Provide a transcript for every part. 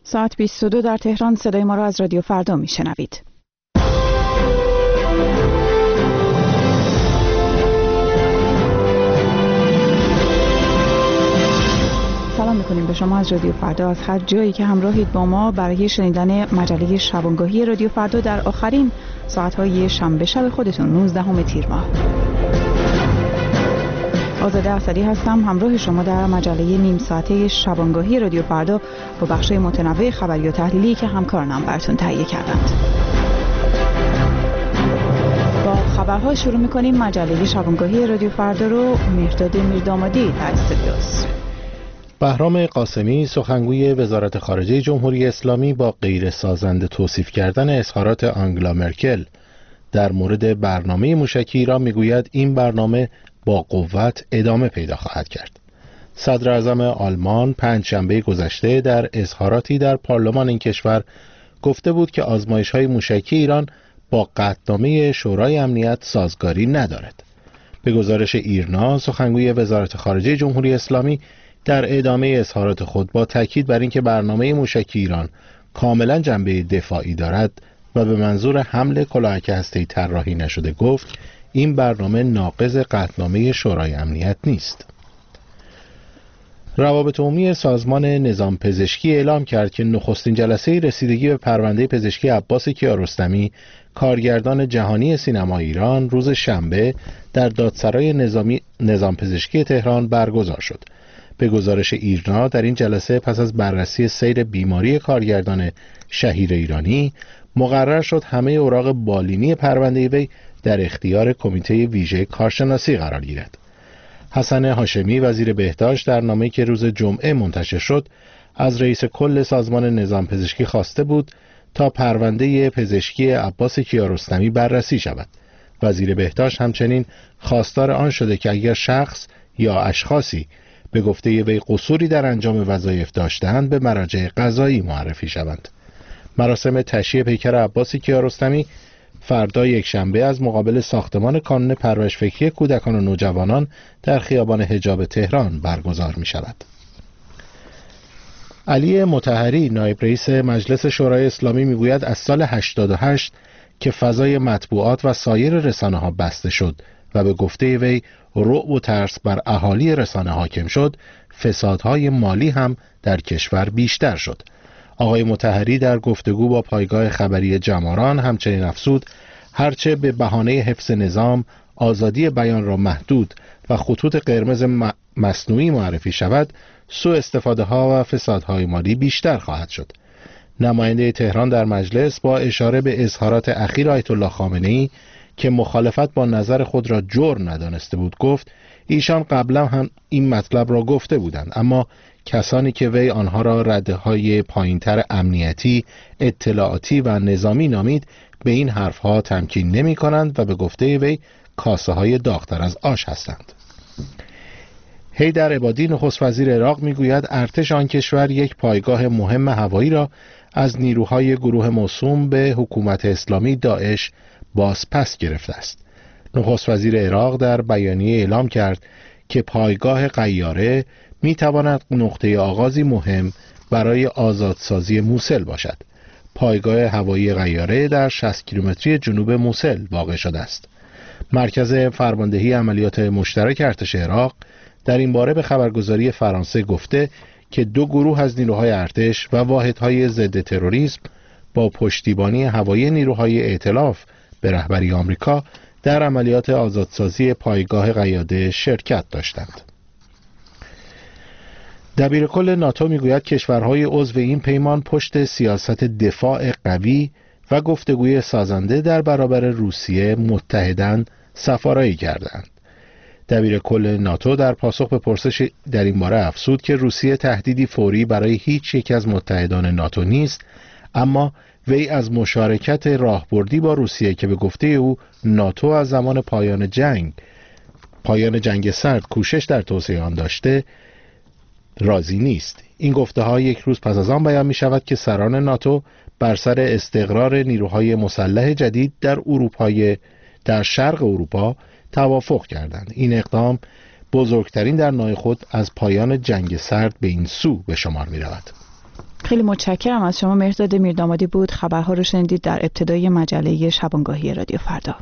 ساعت 22 در تهران. صدای ما را از رادیو فردا میشنوید. سلام میکنیم به شما از رادیو فردا، از هر جایی که همراهید با ما برای شنیدن مجله شبانگاهی رادیو فردا در آخرین ساعتهای شنبه شب خودتون 19 تیر ماه. آزاده اسدی هستم، همراه شما در مجله نیم ساعته شبانگاهی رادیو فردا با بخش‌های متنوع خبری و تحلیلی که همکارانم براتون تهیه کردند. با خبرها شروع می‌کنیم. مجله شبانگاهی رادیو فردا رو مهرداد میردامادی در استودیوست. بهرام قاسمی سخنگوی وزارت خارجه جمهوری اسلامی با غیر سازنده توصیف کردن اظهارات آنگلا مرکل در مورد برنامه موشکی ایران میگوید این برنامه با قوت ادامه پیدا خواهد کرد. صدر اعظم آلمان پنجشنبه گذشته در اظهاراتی در پارلمان این کشور گفته بود که آزمایش‌های موشکی ایران با قطعنامه شورای امنیت سازگاری ندارد. به گزارش ایرنا، سخنگوی وزارت خارجه جمهوری اسلامی در ادامه اظهارات خود با تاکید بر اینکه برنامه موشکی ایران کاملا جنبه دفاعی دارد و به منظور حمل کلاهک هسته‌ای طراحی نشده گفت این برنامه ناقض قطعنامه شورای امنیت نیست. روابط عمومی سازمان نظام پزشکی اعلام کرد که نخستین جلسه رسیدگی به پرونده پزشکی عباس کیارستمی، کارگردان جهانی سینما ایران، روز شنبه در دادسرای نظام پزشکی تهران برگزار شد. به گزارش ایرنا، در این جلسه پس از بررسی سیر بیماری کارگردان شهیر ایرانی مقرر شد همه اوراق بالینی پرونده وی در اختیار کمیته ویژه کارشناسی قرار گیرد. حسن هاشمی وزیر بهداشت در نامه‌ای که روز جمعه منتشر شد از رئیس کل سازمان نظام پزشکی خواسته بود تا پرونده پزشکی عباس کیارستمی بررسی شود. وزیر بهداشت همچنین خواستار آن شده که اگر شخص یا اشخاصی به گفته وی قصوری در انجام وظایف داشتند به مراجع قضایی معرفی شوند. مراسم تشییع پیکر عباس کیارستمی فردا یکشنبه از مقابل ساختمان کانون پرورش فکری کودکان و نوجوانان در خیابان حجاب تهران برگزار می شود. علی مطهری نایب رئیس مجلس شورای اسلامی می گوید از سال 88 که فضای مطبوعات و سایر رسانه ها بسته شد و به گفته وی رعب و ترس بر اهالی رسانه حاکم شد، فسادهای مالی هم در کشور بیشتر شد. آقای مطهری در گفتگو با پایگاه خبری جماران همچنین افزود هرچه به بهانه حفظ نظام آزادی بیان را محدود و خطوط قرمز مصنوعی معرفی شود، سوء استفاده ها و فسادهای مالی بیشتر خواهد شد. نماینده تهران در مجلس با اشاره به اظهارات اخیر آیت الله خامنه‌ای که مخالفت با نظر خود را جرم ندانسته بود گفت ایشان قبلا هم این مطلب را گفته بودند، اما کسانی که وی آنها را رده‌های پایینتر امنیتی، اطلاعاتی و نظامی نامید به این حرفها تمکین نمی کنند و به گفته وی کاسه های داغ‌تر از آش هستند. حیدر عبادی نخست وزیر عراق میگوید ارتش آن کشور یک پایگاه مهم هوایی را از نیروهای گروه موسوم به حکومت اسلامی داعش بازپس گرفته است. نخست وزیر عراق در بیانیه اعلام کرد که پایگاه قیاره می تواند نقطه آغازی مهم برای آزادسازی موصل باشد. پایگاه هوایی قیاره در 60 کیلومتری جنوب موصل واقع شده است. مرکز فرماندهی عملیات مشترک ارتش عراق در این باره به خبرگزاری فرانسه گفته که 2 گروه از نیروهای ارتش و واحدهای ضد تروریسم با پشتیبانی هوایی نیروهای ائتلاف به رهبری آمریکا در عملیات آزادسازی پایگاه قیاده شرکت داشتند. دبیرکل ناتو میگوید کشورهای عضو این پیمان پشت سیاست دفاع قوی و گفتگوی سازنده در برابر روسیه متحداً سفارایی کردند. دبیرکل ناتو در پاسخ به پرسش در این باره افزود که روسیه تهدیدی فوری برای هیچ یک از متحدان ناتو نیست، اما وی از مشارکت راهبردی با روسیه که به گفته او ناتو از زمان پایان جنگ سرد کوشش در توسعه آن داشته راضی نیست. این گفته ها یک روز پس از آن بیان می شود که سران ناتو بر سر استقرار نیروهای مسلح جدید در شرق اروپا توافق کردند. این اقدام بزرگترین در نوع خود از پایان جنگ سرد به این سو به شمار می رود. خیلی متشکرم از شما. مهرداد میردامادی بود. خبرها رو شنیدید در ابتدای مجله شبانگاهی رادیو فردا.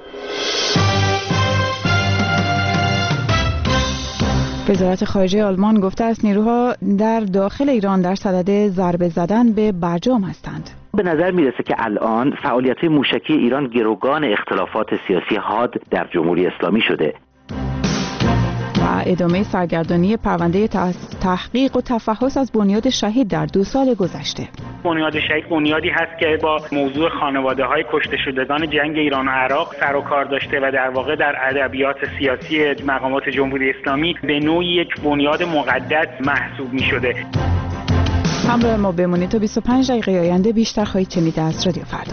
وزارت خارجه آلمان گفته است نیروها در داخل ایران در صدد ضربه زدن به برجام هستند. به نظر میرسه که الان فعالیت‌های موشکی ایران گروگان اختلافات سیاسی حاد در جمهوری اسلامی شده. و ادامه سرگردانی پرونده تحقیق و تفحص از بنیاد شهید در 2 سال گذشته. بنیاد شهید بنیادی هست که با موضوع خانواده‌های کشته شدگان جنگ ایران و عراق سر و کار داشته و در واقع در ادبیات سیاسی مقامات جمهوری اسلامی به نوعی یک بنیاد مقدس محسوب می‌شده. همراه ما بمونید تا 25 دقیقه آینده بیشتر خواهید شنید از رادیو فردا.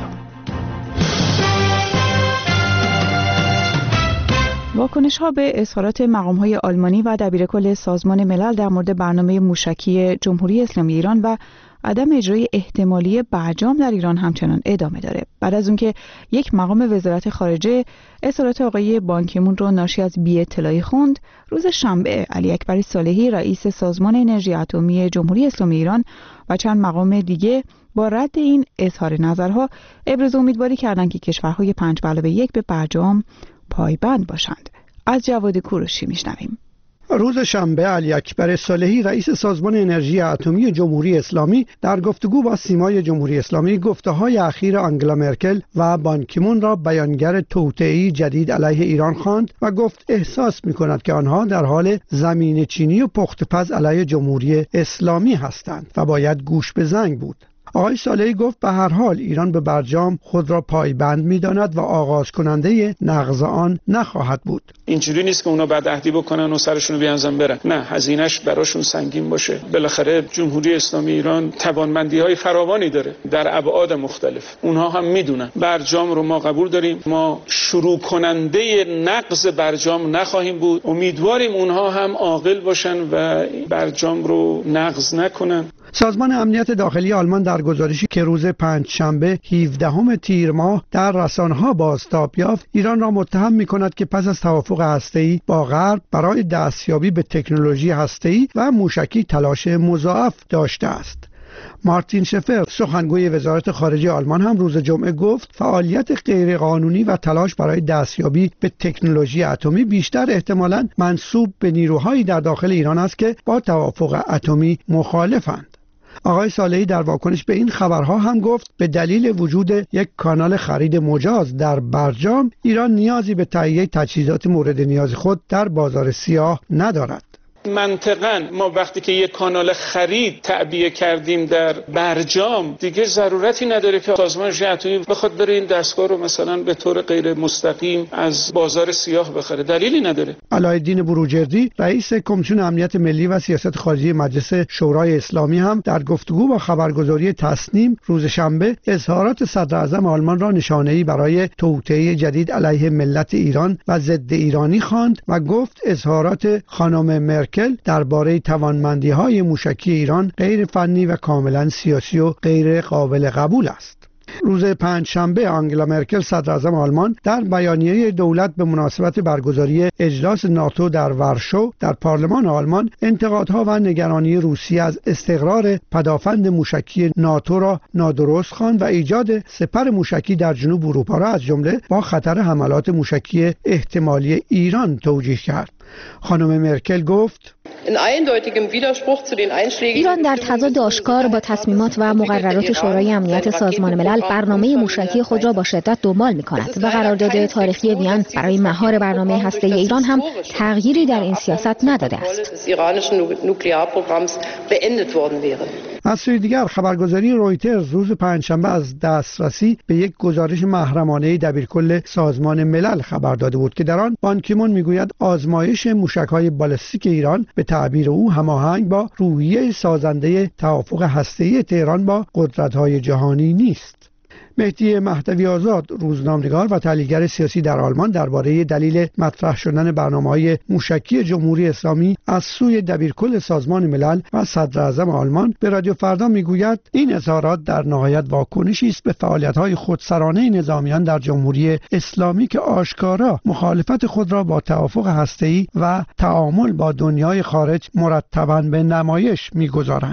واکنش‌ها به اظهارات مقام‌های آلمانی و دبیرکل سازمان ملل در مورد برنامه موشکی جمهوری اسلامی ایران و عدم اجرای احتمالی برجام در ایران همچنان ادامه داره. بعد از اونکه یک مقام وزارت خارجه اظهارات آقای بان کی مون رو ناشی از بی‌اطلاعی خوند، روز شنبه علی اکبر صالحی رئیس سازمان انرژی اتمی جمهوری اسلامی ایران و چند مقام دیگه با رد این اظهار نظرها ابراز امیدواری کردند که کشورهای 5+1 به برجام پایبند باشند. از جواد کوروشی میشنویم. روز شنبه علی اکبر صالحی رئیس سازمان انرژی اتمی جمهوری اسلامی در گفتگو با سیمای جمهوری اسلامی گفته‌های اخیر آنگلا مرکل و بان کی مون را بیانگر توطئه‌ای جدید علیه ایران خواند و گفت احساس می‌کند که آنها در حال زمینه‌چینی و پخت‌پز علیه جمهوری اسلامی هستند و باید گوش به زنگ بود. آقای صالحی گفت به هر حال ایران به برجام خود را پایبند می‌داند و آغاز کننده نقض آن نخواهد بود. اینجوری نیست که اونا بعد عهدی بکنن و سرشون رو بیانزن برن. نه، هزینه‌اش براشون سنگین باشه. بالاخره جمهوری اسلامی ایران توانمندی‌های فراوانی داره در ابعاد مختلف. اونها هم میدونن. برجام رو ما قبول داریم. ما شروع کننده نقض برجام نخواهیم بود. امیدواریم اونها هم عاقل باشن و برجام رو نقض نکنن. سازمان امنیت داخلی آلمان در گزارشی که روز پنجشنبه 17 تیر ماه در رسانه‌ها بازتاب یافت، ایران را متهم می‌کند که پس از توافق هسته‌ای با غرب برای دستیابی به تکنولوژی هسته‌ای و موشکی تلاش مضاعف داشته است. مارتین شفر سخنگوی وزارت خارجه آلمان هم روز جمعه گفت فعالیت غیرقانونی و تلاش برای دستیابی به تکنولوژی اتمی بیشتر احتمالاً منسوب به نیروهایی در داخل ایران است که با توافق اتمی مخالفند. آقای صالحی در واکنش به این خبرها هم گفت به دلیل وجود یک کانال خرید مجاز در برجام، ایران نیازی به تهیه تجهیزات مورد نیاز خود در بازار سیاه ندارد. منطقاً ما وقتی که یک کانال خرید تعبیه کردیم در برجام، دیگه ضرورتی نداره که سازمان انرژی اتمی بخواد بره این دستگاه رو مثلا به طور غیر مستقیم از بازار سیاه بخره. دلیلی نداره. علایالدین بروجردی رئیس کمیسیون امنیت ملی و سیاست خارجی مجلس شورای اسلامی هم در گفتگو با خبرگزاری تسنیم روز شنبه اظهارات صدر اعظم آلمان را نشانه‌ای برای توطئه جدید علیه ملت ایران و ضد ایرانی خواند و گفت اظهارات خانم مرکل درباره توانمندی‌های موشکی ایران غیر فنی و کاملا سیاسی و غیر قابل قبول است. روز پنجشنبه آنگلا مرکل صدر اعظم آلمان در بیانیه دولت به مناسبت برگزاری اجلاس ناتو در ورشو در پارلمان آلمان انتقادها و نگرانی روسیه از استقرار پدافند موشکی ناتو را نادرست خواند و ایجاد سپر موشکی در جنوب اروپا را از جمله با خطر حملات موشکی احتمالی ایران توجیه کرد. خانم مرکل گفت ایران در تضاد آشکار با تصمیمات و مقررات شورای امنیت سازمان ملل برنامه موشکی خود را با شدت دنبال می‌کند و قرارداد تاریخی وین برای مهار برنامه هسته‌ای ایران هم تغییری در این سیاست نداده است. از سوی دیگر خبرگزاری رویترز روز پنجشنبه از دسترسی به یک گزارش محرمانه دبیرکل سازمان ملل خبر داده بود که در آن بان کی مون میگوید آزمایش موشک‌های بالستیک ایران به تعبیر او هماهنگ با روحیه سازنده توافق هسته‌ای تهران با قدرت‌های جهانی نیست. مهدی مهدوی آزاد روزنامه‌نگار و تحلیلگر سیاسی در آلمان درباره دلیل مطرح شدن برنامه‌های موشکی جمهوری اسلامی از سوی دبیرکل سازمان ملل و صدر اعظم آلمان به رادیو فردا میگوید این اظهارات در نهایت واکنشی است به فعالیت‌های خودسرانه نظامیان در جمهوری اسلامی که آشکارا مخالفت خود را با توافق هسته‌ای و تعامل با دنیای خارج مرتباً به نمایش می‌گذارند.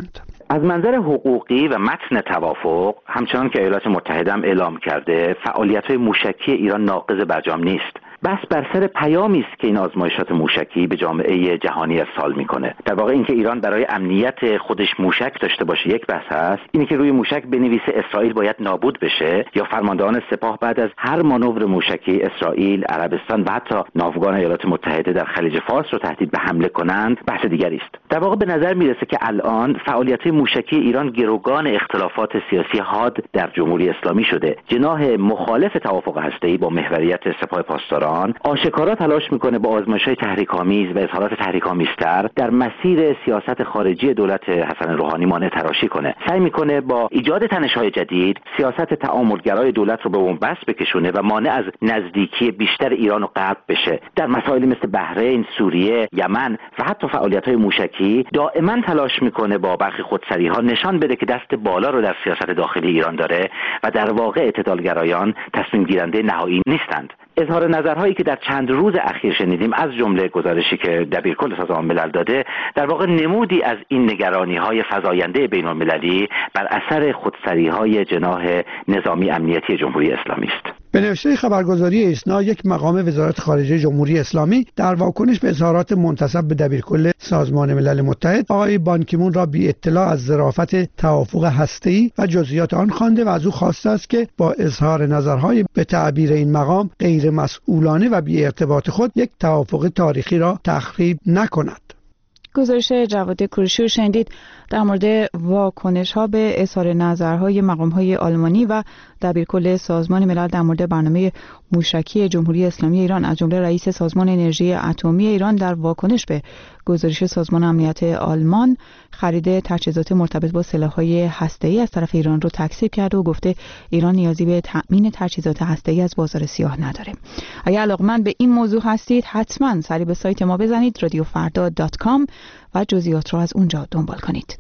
از منظر حقوقی و متن توافق، همچنان که ایالات متحده هم اعلام کرده، فعالیت‌های موشکی ایران ناقض برجام نیست. بس بر سر پیامی است که این آزمایشات موشکی به جامعه جهانی ارسال میکنه. در واقع اینکه ایران برای امنیت خودش موشک داشته باشه یک بحث هست، اینی که روی موشک بنویسه اسرائیل باید نابود بشه، یا فرماندهان سپاه بعد از هر مانور موشکی اسرائیل، عربستان و حتی ناوگان ایالات متحده در خلیج فارس رو تهدید به حمله کنند، بحث دیگری است. در واقع به نظر میرسه که الان فعالیت‌های موشکی ایران گروگان اختلافات سیاسی حاد در جمهوری اسلامی شده. جناح مخالف توافق هسته‌ای با محوریت سپاه پاسداران آشکارا تلاش میکنه با آزمایش‌های تحریک‌آمیز و اظهارات تحریک‌آمیزتر در مسیر سیاست خارجی دولت حسن روحانی مانع تراشی کنه. سعی میکنه با ایجاد تنش‌های جدید سیاست تعاملگرای دولت رو به بنبست بکشونه و مانع از نزدیکی بیشتر ایران و غرب بشه. در مسائلی مثل بحرین، سوریه، یمن و حتی فعالیت‌های موشکی دائما تلاش میکنه با برخی خودسری‌ها نشان بده که دست بالا رو در سیاست داخلی ایران داره و در واقع اعتدالگرایان تصمیم گیرنده نهایی نیستند. اظهار نظرهایی که در چند روز اخیر شنیدیم، از جمله گزارشی که دبیرکل سازمان ملل داده، در واقع نمودی از این نگرانی‌های فزاینده بین‌المللی بر اثر خودسری‌های جناح نظامی امنیتی جمهوری اسلامی است. به نوشته خبرگزاری ایسنا، یک مقام وزارت خارجه جمهوری اسلامی در واکنش به اظهارات منتسب به دبیرکل سازمان ملل متحد، آقای بان کی مون را بی اطلاع از ظرافت توافق هسته‌ای و جزئیات آن خوانده و از او خواسته است که با اظهار نظرهای به تعبیر این مقام غیر مسئولانه و بی ارتباط خود یک توافق تاریخی را تخریب نکند. گزارش جواد کوروشی رو شنیدید در مورد واکنش‌ها به اظهار نظرهای مقام‌های آلمانی و دبیرکل سازمان ملل در مورد برنامه موشکی جمهوری اسلامی ایران، از جمله رئیس سازمان انرژی اتمی ایران در واکنش به گزارش سازمان امنیت آلمان خرید تجهیزات مرتبط با سلاح‌های هسته‌ای از طرف ایران رو تکذیب کرد و گفته ایران نیازی به تأمین تجهیزات هسته‌ای از بازار سیاه نداره. اگر علاقه‌مند به این موضوع هستید، حتما سری به سایت ما بزنید radiofarda.com و جزئیات رو از اونجا دنبال کنید.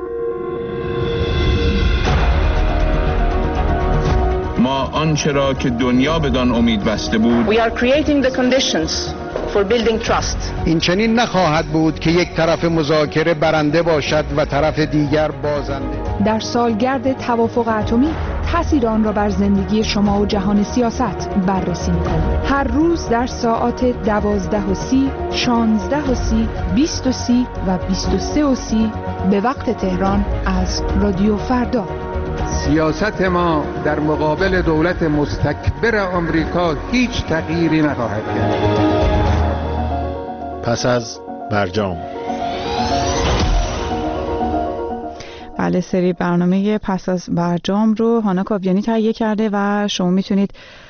ما آنچه را که دنیا بدان امید بسته بود، We are creating the conditions for building trust. این چنین نخواهد بود که یک طرف مذاکره برنده باشد و طرف دیگر بازنده. در سالگرد توافق اتمی تأثیر آن را بر زندگی شما و جهان سیاست بررسی می‌کنیم. هر روز در ساعات 12:30، 16:30، 20:30 و 23:30 به وقت تهران از رادیو فردا. سیاست ما در مقابل دولت مستکبر آمریکا هیچ تغییری نخواهد کرد. پس از برجام. بله، سری برنامه پس از برجام رو هانا کاویانی تهیه کرده و شما میتونید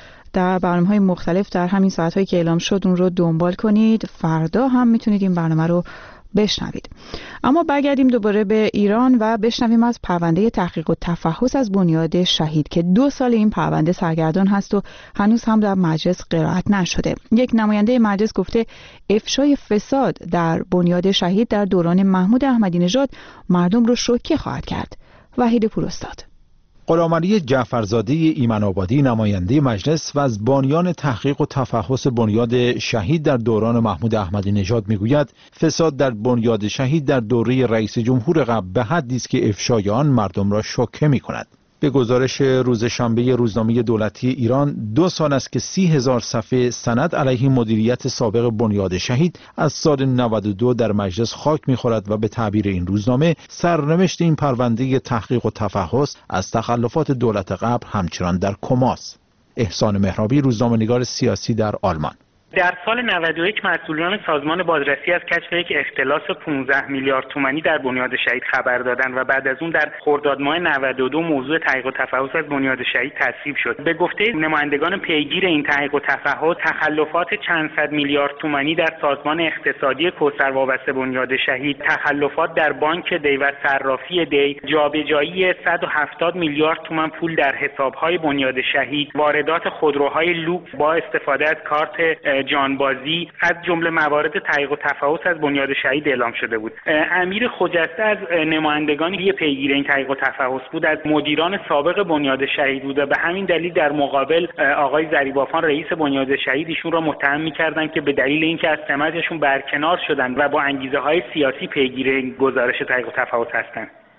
در برنامه‌های مختلف در همین ساعت‌هایی که اعلام شد اون رو دنبال کنید. فردا هم میتونید این برنامه رو بشنوید. اما برگردیم دوباره به ایران و بشنویم از پرونده تحقیق و تفحص از بنیاد شهید که 2 سال این پرونده سرگردان هست و هنوز هم در مجلس قرائت نشده. یک نماینده مجلس گفته افشای فساد در بنیاد شهید در دوران محمود احمدی نژاد مردم رو شوکه خواهد کرد. وحید پوراستاد. غلامعلی جعفرزاده ایمن آبادی، نماینده مجلس و از بانیان تحقیق و تفحص بنیاد شهید در دوران محمود احمدی نژاد میگوید فساد در بنیاد شهید در دوره رئیس جمهور قبل به حدی است که افشای آن مردم را شوکه می‌کند. به گزارش روز شنبه روزنامه دولتی ایران 2 سال است که 30,000 صفحه سند علیه مدیریت سابق بنیاد شهید از سال 92 در مجلس خاک می‌خورد و به تعبیر این روزنامه سرنوشت این پرونده تحقیق و تفحص از تخلفات دولت قبل همچنان در کماست. احسان مهرابی، روزنامه‌نگار سیاسی در آلمان. در سال 91 مسئولان سازمان بازرسی از کشف یک اختلاس 15 میلیارد تومانی در بنیاد شهید خبر دادند و بعد از اون در خرداد ماه 92 موضوع تحقیق و تفحص از بنیاد شهید تصویب شد. به گفته نمایندگان پیگیر این تحقیق و تفحص، تخلفات چند صد میلیارد تومانی در سازمان اقتصادی کوثر وابسته بنیاد شهید، تخلفات در بانک دی و صرافی دی، جابجایی 170 میلیارد تومان پول در حساب‌های بنیاد شهید، واردات خودروهای لوکس با استفاده از کارت جانبازی از جمله موارد تحقیق و تفحص از بنیاد شهید اعلام شده بود. امیر خجسته از نمایندگان پیگیر این تحقیق و تفحص بود، از مدیران سابق بنیاد شهید بود و به همین دلیل در مقابل آقای ذریبافان رئیس بنیاد شهید ایشون را متهم می‌کردند که به دلیل اینکه از سمتشون برکنار شدن و با انگیزه‌های سیاسی پیگیر این گزارش تحقیق و تفحص هستند.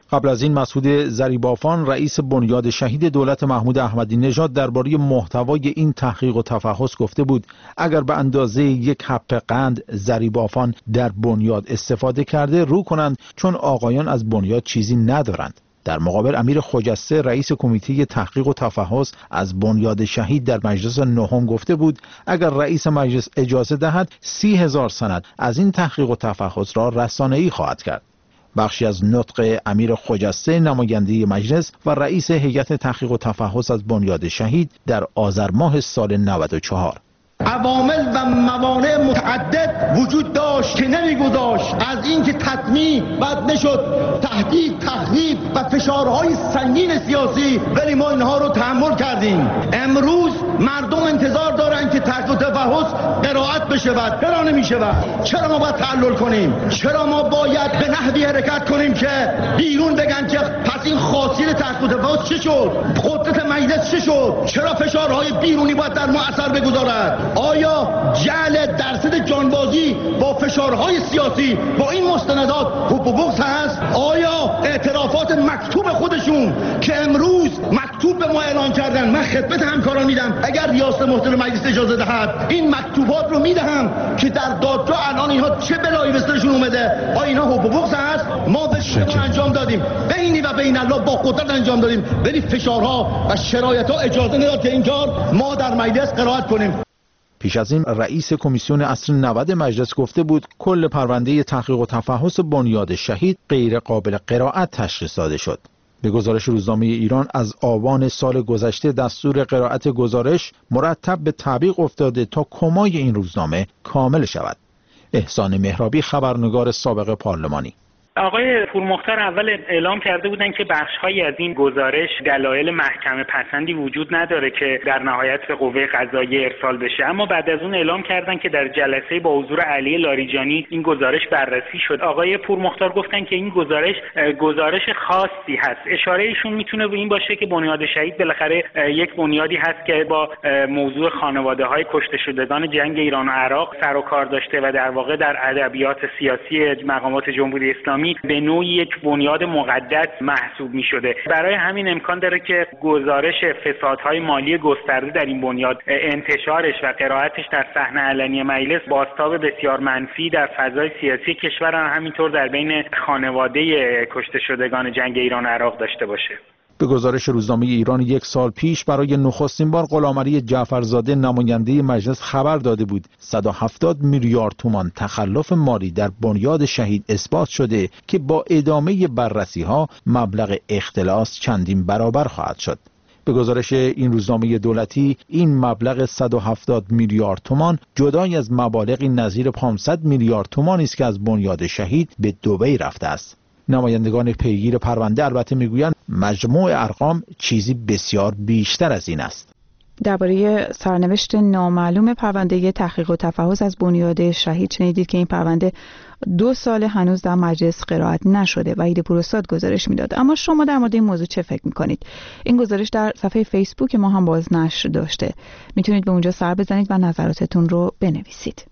قبل از این مسعود ضریبافان رئیس بنیاد شهید دولت محمود احمدی نژاد درباره محتوای این تحقیق و تفحص گفته بود اگر به اندازه یک حب قند ضریبافان در بنیاد استفاده کرده رو کنند چون آقایان از بنیاد چیزی ندارند. در مقابل امیر خجسته رئیس کمیته تحقیق و تفحص از بنیاد شهید در مجلس نهم گفته بود اگر رئیس مجلس اجازه دهد 30,000 سند از این تحقیق و تفحص را رسانه‌ای خواهد کرد. بخشی از نطق امیر خجسته نماینده مجلس و رئیس هیئت تحقیق و تفحص از بنیاد شهید در آذر ماه سال 94. عوامل و موانع متعدد وجود داشت که نمیگذاشت از اینکه تطمیع بد نشد، تهدید، تخریب و فشارهای سنگین سیاسی، ولی ما اینها رو تحمل کردیم. امروز مردم انتظار دارن که تحقیق و تفحص قرائت بشود. چرا نمیشود؟ چرا ما باید تعلل کنیم؟ چرا ما باید به نحوی حرکت کنیم که بیرون بگن که پس این خاصیت تحقیق و تفحص چه شد؟ قدرت مجلس چه شد؟ چرا فشارهای بیرونی باید در ما اثر بگذارد؟ آیا جعل درصد جانبازی با فشارهای سیاسی با این مستندات حب و بغض هست؟ آیا اعترافات مکتوب خودشون که امروز مکتوب به ما اعلان کردن، من خدمت همکاران میدم اگر ریاست محترم مجلس اجازه دهد این مکتوبات رو میدهم که در دادگاه الان اینها چه بلایی به سرشون اومده. آیا اینا حب و بغض هست؟ ما به شما انجام دادیم، بینی و بین الله با قدرت انجام دادیم، ولی فشارها و شرایطها اجازه نداد که اینجا ما در مجلس قرائت کنیم. پیش از این رئیس کمیسیون اصل 90 مجلس گفته بود کل پرونده تحقیق و تفحص بنیاد شهید غیر قابل قرائت تشخیص داده شد. به گزارش روزنامه ایران از آبان سال گذشته دستور قرائت گزارش مرتب به تعویق افتاده تا کمای این روزنامه کامل شود. احسان مهرابی، خبرنگار سابق پارلمانی. آقای پورمختار اول اعلام کرده بودن که بخش‌هایی از این گزارش دلایل محکمه پسندی وجود نداره که در نهایت به قوه قضاییه ارسال بشه، اما بعد از اون اعلام کردن که در جلسه با حضور علی لاریجانی این گزارش بررسی شد. آقای پورمختار گفتن که این گزارش خاصی هست. اشاره ایشون میتونه به این باشه که بنیاد شهید بالاخره یک بنیادی هست که با موضوع خانواده‌های کشته شدگان جنگ ایران و عراق سر و کار داشته و در واقع در ادبیات سیاسی مقامات جمهوری اسلامی به نوعی یک بنیاد مقدس محسوب می شده. برای همین امکان داره که گزارش فسادهای مالی گسترده در این بنیاد، انتشارش و قرائتش در صحنه علنی مجلس بازتاب بسیار منفی در فضای سیاسی کشور و همینطور در بین خانواده کشته شدگان جنگ ایران و عراق داشته باشه. به گزارش روزنامه ایران 1 سال پیش برای نخستین بار غلامعلی جعفرزاده نماینده مجلس خبر داده بود 170 میلیارد تومان تخلف مالی در بنیاد شهید اثبات شده که با ادامه بررسی‌ها مبلغ اختلاس چندین برابر خواهد شد. به گزارش این روزنامه دولتی این مبلغ 170 میلیارد تومان جدای از مبالغی نظیر 500 میلیارد تومانی است که از بنیاد شهید به دبی رفته است. نمایندگان پیگیر پرونده البته میگویند مجموع ارقام چیزی بسیار بیشتر از این است. درباره سرنوشت نامعلوم پرونده تحقیق و تفحص از بنیاد شهید شنیدید که این پرونده 2 سال هنوز در مجلس قرائت نشده. وحید پوراستاد گزارش میداد. اما شما در مورد این موضوع چه فکر میکنید؟ این گزارش در صفحه فیسبوک ما هم بازنشر داشته. میتونید به اونجا سر بزنید و نظراتتون رو بنویسید.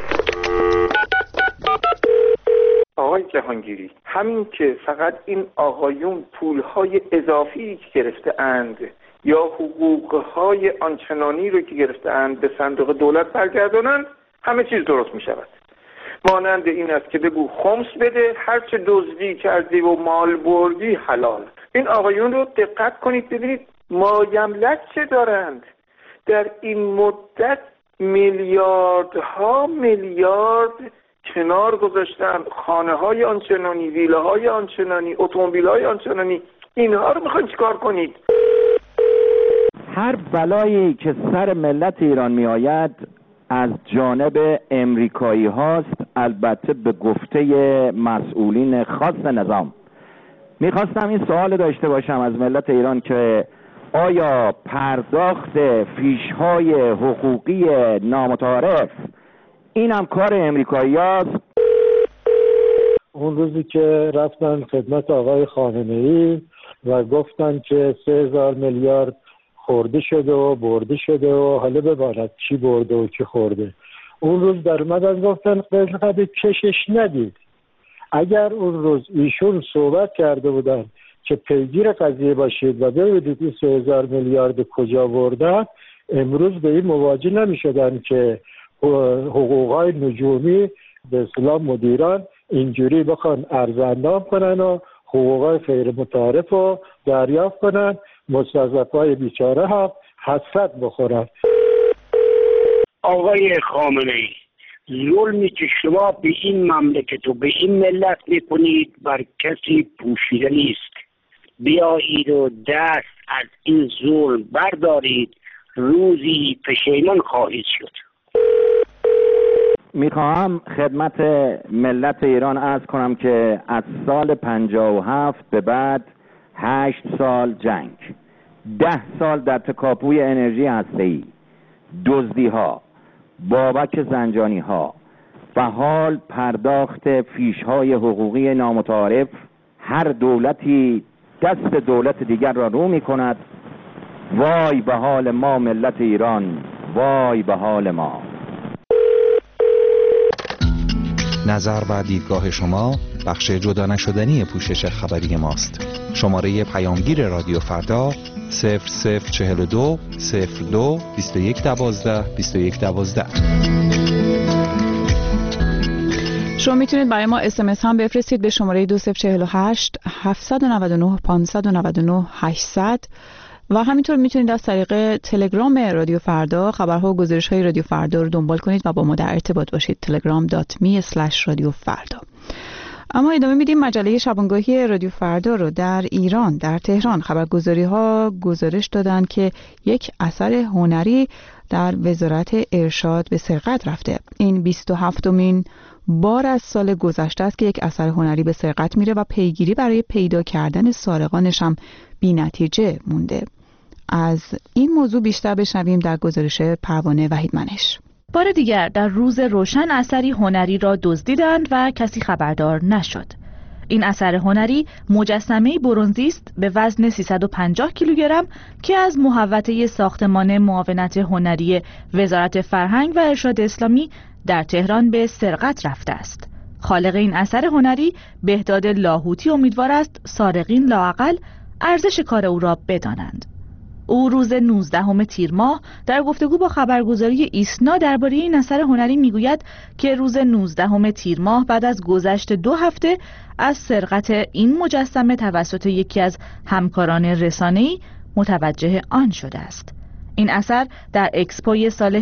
آقای جهانگیری، همین که فقط این آقایون پولهای اضافی که گرفته اند یا حقوقهای آنچنانی رو که گرفته اند به صندوق دولت برگردانند همه چیز درست می شود. مانند این است که بگو خمس بده، هرچه دزدی کردی و مال بردی حلال. این آقایون رو دقت کنید ببینید مایملک چه دارند. در این مدت میلیاردها میلیارد کنار گذاشتن، خانه های آنچنانی، ویله های آنچنانی، اتومبیل های آنچنانی. اینها رو میخواین چیکار کنید؟ هر بلایی که سر ملت ایران می آید از جانب امریکایی هاست، البته به گفته مسئولین خاص نظام. میخواستم این سوال داشته باشم از ملت ایران که آیا پرداخت فیش‌های حقوقی نامتعارف این هم کار امریکایی هاست؟ اون روزی که رفتن خدمت آقای خامنه‌ای و گفتن که 3000 میلیارد خورده شده و برده شده و حالا بباند چی برده و چی خورده، اون روز در اومدن گفتن قسمت کشش ندید. اگر اون روز ایشون صحبت کرده بودن که پیگیر قضیه باشید و ببینید این 3000 میلیارد کجا بردن، امروز به این مواجه نمی شدن که حقوقهای نجومی به اصطلاح مدیران اینجوری بخوان ارزاندام کنن و حقوقهای غیر متعارف رو دریافت کنن، مستضعفای بیچاره هم حسرت بخورن. آقای خامنه‌ای، ظلمی که شما به این مملکت و به این ملت میکنید بر کسی پوشیده نیست. بیایید و دست از این ظلم بردارید، روزی پشیمان خواهید شد. میخواهم خدمت ملت ایران عرض کنم که از سال 57 به بعد 8 سال جنگ، 10 سال در تکاپوی انرژی هسته‌ای، دزدی‌ها، بابک زنجانی‌ها و حال پرداخت فیش‌های حقوقی نامتعارف، هر دولتی دست دولت دیگر را رو می‌کند. وای به حال ما ملت ایران، وای به حال ما. نظر و دیدگاه شما بخش جدا نشدنی پوشش خبری ماست. شماره پیامگیر رادیو فردا 0042 02 2112 2112. شما میتونید برای ما SMS هم بفرستید به شماره 2048 799 599 800 و همینطور میتونید از طریق تلگرام رادیو فردا خبرها و گزارش‌های رادیو فردا رو دنبال کنید و با ما در ارتباط باشید. telegram.me/radiofarda. اما ادامه میدیم مجله شبانگاهی رادیو فردا رو. در ایران، در تهران خبرگزاری‌ها گزارش دادند که یک اثر هنری در وزارت ارشاد به سرقت رفته. این 27مین بار از سال گذشته است که یک اثر هنری به سرقت میره و پیگیری برای پیدا کردن سارقانش هم بی‌نتیجه مونده. از این موضوع بیشتر بشنویم در گزارش پروانه وحیدمنش. بار دیگر در روز روشن اثری هنری را دزدیدند و کسی خبردار نشد. این اثر هنری مجسمه برنزی است به وزن 350 کیلوگرم که از محوطه ساختمان معاونت هنری وزارت فرهنگ و ارشاد اسلامی در تهران به سرقت رفته است. خالق این اثر هنری بهداد لاهوتی امیدوار است سارقین لااقل ارزش کار او را بدانند. او روز 19 تیر ماه در گفتگو با خبرگزاری ایسنا درباره این اثر هنری میگوید که روز 19 تیر ماه بعد از گذشت 2 هفته از سرقت این مجسمه توسط یکی از همکاران رسانه‌ای متوجه آن شده است. این اثر در اکسپوی سال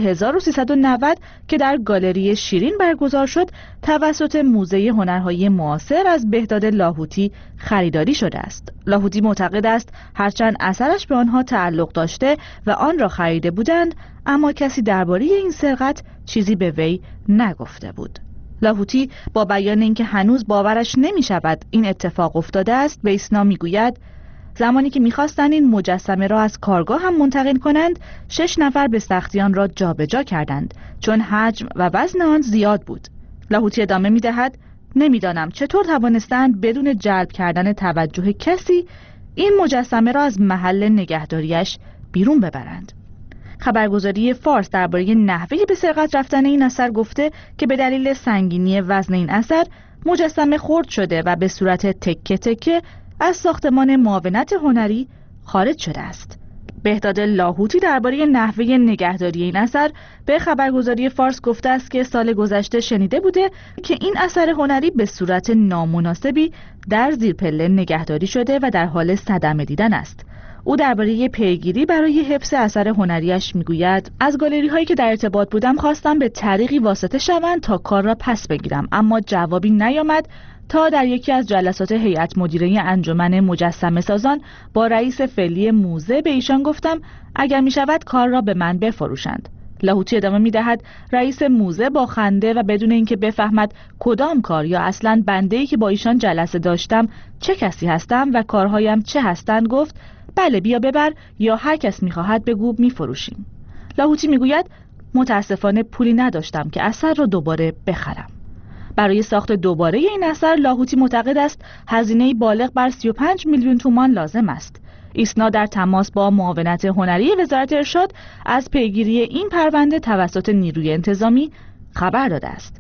1390 که در گالری شیرین برگزار شد توسط موزه هنرهای معاصر از بهداد لاهوتی خریداری شده است. لاهوتی معتقد است هرچند اثرش به آنها تعلق داشته و آن را خریده بودند، اما کسی درباره این سرقت چیزی به وی نگفته بود. لاهوتی با بیان اینکه هنوز باورش نمی شود این اتفاق افتاده است به ایسنا می گوید زمانی که می‌خواستند این مجسمه را از کارگاه هم منتقل کنند 6 نفر به سختی آن را جابجا کردند چون حجم و وزن آن زیاد بود. لاهوتی ادامه می‌دهد نمی‌دانم چطور توانستند بدون جلب کردن توجه کسی این مجسمه را از محل نگهداریش بیرون ببرند. خبرگزاری فارس درباره نحوه به سرقت رفتن این اثر گفته که به دلیل سنگینی وزن این اثر مجسمه خرد شده و به صورت تکه تکه از ساختمان معاونت هنری خارج شده است. بهداد لاهوتی درباره نحوه نگهداری این اثر به خبرگزاری فارس گفته است که سال گذشته شنیده بوده که این اثر هنری به صورت نامناسبی در زیر پله نگهداری شده و در حال صدمه دیدن است. او درباره پیگیری برای حفظ اثر هنریش میگوید از گالری هایی که در ارتباط بودم خواستم به طریقی واسطه شوند تا کار را پس بگیرم، اما جوابی نیامد تا در یکی از جلسات هیئت مدیره انجمن مجسمه سازان با رئیس فعلی موزه به ایشان گفتم اگر می شود کار را به من بفروشند. لاهوتی ادامه می دهد رئیس موزه با خنده و بدون اینکه بفهمد کدام کار یا اصلاً بنده‌ای که با ایشان جلسه داشتم چه کسی هستم و کارهایم چه هستند گفت بله بیا ببر یا هر کس می خواهد بگو می فروشیم. لاهوتی می گوید متاسفانه پولی نداشتم که اثر را دوباره بخرم. برای ساخت دوباره این اثر لاهوتی معتقد است هزینه بالغ بر 35 میلیون تومان لازم است. ایسنا در تماس با معاونت هنری وزارت ارشاد از پیگیری این پرونده توسط نیروی انتظامی خبر داده است.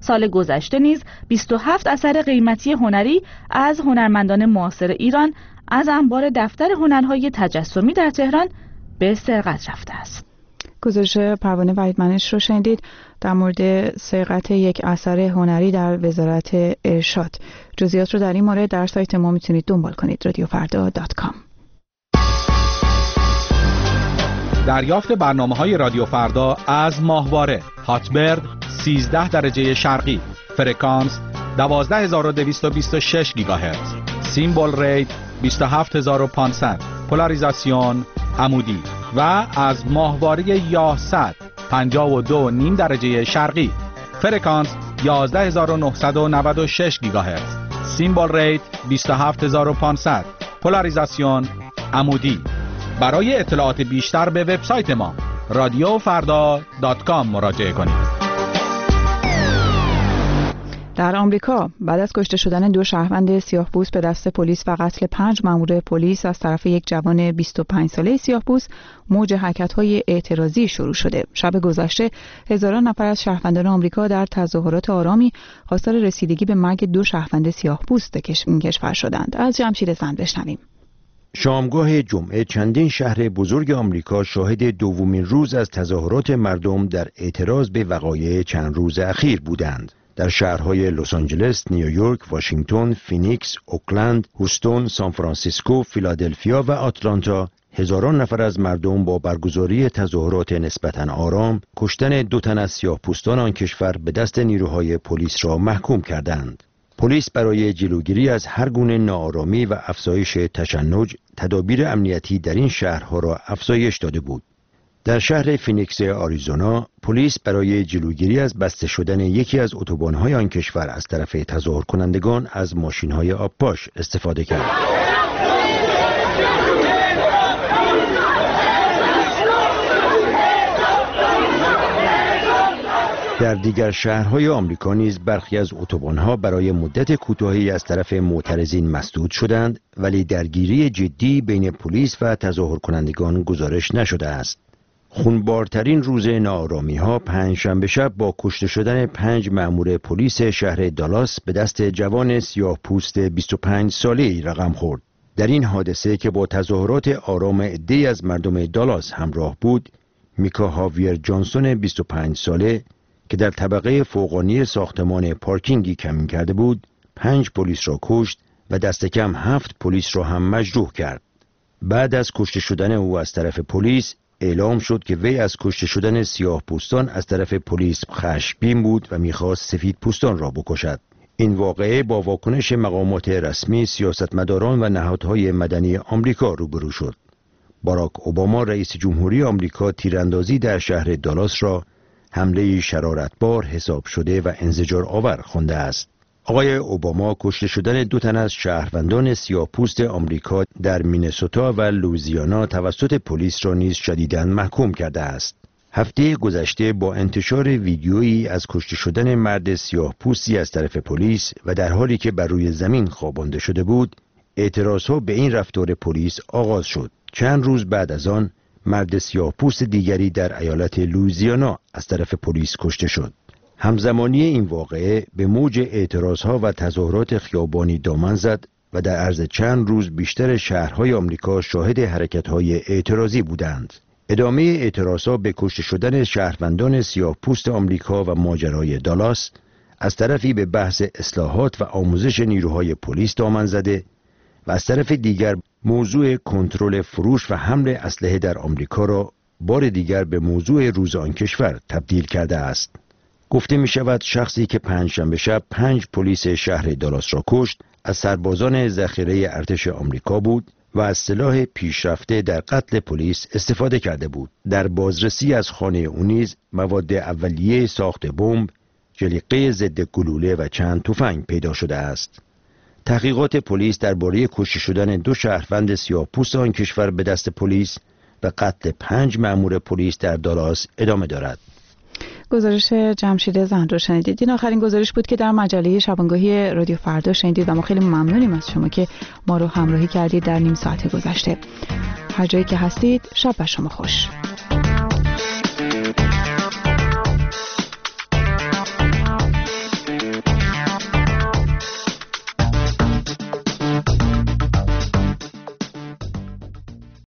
سال گذشته نیز 27 اثر قیمتی هنری از هنرمندان معاصر ایران از انبار دفتر هنرهای تجسمی در تهران به سرقت رفته است. گزارش پروانه وحیدمنش رو شنیدید در مورد سرقت یک اثر هنری در وزارت ارشاد. جزئیات رو در این مورد در سایت ما میتونید دنبال کنید، radiofarda.com. دریافت برنامه‌های رادیو فردا از ماهواره هاتبرد 13 درجه شرقی، فرکانس 12226 گیگاهرتز، سیمبل ریت 27500، پولاریزاسیون عمودی و از ماهواره یاهصد 52.5 درجه شرقی، فرکانس 11996 گیگاهرتز، سیمبل ریت 27500، پولاریزاسیون عمودی. برای اطلاعات بیشتر به وبسایت ما radiofarda.com مراجعه کنید. در آمریکا بعد از کشته شدن 2 شهروند سیاه‌پوست به دست پلیس و قتل 5 مأمور پلیس از طرف یک جوان 25 ساله سیاه‌پوست، موج حرکت‌های اعتراضی شروع شده. شب گذشته هزاران نفر از شهروندان آمریکا در تظاهرات آرامی خواستار رسیدگی به مرگ 2 شهروند سیاه‌پوست این کشور شدند. از جمشید زند بشنویم. شامگاه جمعه چندین شهر بزرگ آمریکا شاهد دومین روز از تظاهرات مردم در اعتراض به وقایع چند روز اخیر بودند. در شهرهای لس آنجلس، نیویورک، واشنگتن، فینیکس، اوکلند، هوستون، سانفرانسیسکو، فیلادلفیا و آتلانتا هزاران نفر از مردم با برگزاری تظاهرات نسبتاً آرام کشتن 2 تن از سیاه‌پوستان آن کشور به دست نیروهای پلیس را محکوم کردند. پلیس برای جلوگیری از هر گونه ناآرامی و افزایش تشنج تدابیر امنیتی در این شهرها را افزایش داده بود. در شهر فینیکس آریزونا، پلیس برای جلوگیری از بسته شدن یکی از اتوبان‌های آن کشور از طرف تظاهر کنندگان از ماشین‌های آبپاش استفاده کرد. در دیگر شهرهای آمریکا نیز برخی از اتوبان‌ها برای مدت کوتاهی از طرف معترضین مسدود شدند، ولی درگیری جدی بین پلیس و تظاهر کنندگان گزارش نشده است. خونبارترین روز ناآرامی‌ها پنجشنبه شب با کشته شدن 5 مأمور پلیس شهر دالاس به دست جوان سیاه‌پوست 25 ساله‌ای رقم خورد. در این حادثه که با تظاهرات آرام عده‌ای از مردم دالاس همراه بود، میکا هاویر جانسون 25 ساله که در طبقه فوقانی ساختمان پارکینگی کمین کرده بود، 5 پلیس را کشت و دست کم 7 پلیس را هم مجروح کرد. بعد از کشته شدن او از طرف پلیس، اعلام شد که وی از کشته شدن سیاه‌پوستان از طرف پلیس خشمگین بود و می‌خواست سفیدپوستان را بکشد. این واقعه با واکنش مقامات رسمی، سیاستمداران و نهادهای مدنی آمریکا روبرو شد. باراک اوباما رئیس جمهوری آمریکا تیراندازی در شهر دالاس را حمله شرارتبار حساب شده و انزجار آور خوانده است. آقای اوباما کشته شدن 2 تن از شهروندان سیاه‌پوست آمریکا در مینسوتا و لوئیزیانا توسط پلیس را نیز شدیداً محکوم کرده است. هفته گذشته با انتشار ویدیویی از کشته شدن مرد سیاه‌پوستی از طرف پلیس و در حالی که بر روی زمین خوابانده شده بود، اعتراضها به این رفتار پلیس آغاز شد. چند روز بعد از آن، مرد سیاه‌پوست دیگری در ایالت لوئیزیانا از طرف پلیس کشته شد. همزمانی این واقعه به موج اعتراضها و تظاهرات خیابانی دامن زد و در عرض چند روز بیشتر شهرهای آمریکا شاهد حرکت‌های اعتراضی بودند. ادامه اعتراضها به کشته شدن شهروندان سیاه‌پوست آمریکا و ماجرای دالاس از طرفی به بحث اصلاحات و آموزش نیروهای پلیس دامن زده و از طرف دیگر موضوع کنترل فروش و حمل اسلحه در آمریکا را بار دیگر به موضوع روز آن کشور تبدیل کرده است. گفته می شود شخصی که پنجشنبه شب 5 پلیس شهر دالاس را کشت از سربازان ذخیره ارتش آمریکا بود و از سلاح پیشرفته در قتل پلیس استفاده کرده بود. در بازرسی از خانه او نیز مواد اولیه ساخت بمب، جلیقه ضد گلوله و چند تفنگ پیدا شده است. تحقیقات پلیس درباره کشته شدن 2 شهروند سیاه‌پوست آن کشور به دست پلیس و قتل 5 مأمور پلیس در دالاس ادامه دارد. گزارش جمشید زند رو شنیدید. این آخرین گزارش بود که در مجله شبانگاهی رادیو فردا شنیدید و ما خیلی ممنونیم از شما که ما رو همراهی کردید در نیم ساعت گذشته. هر جایی که هستید شب بر شما خوش.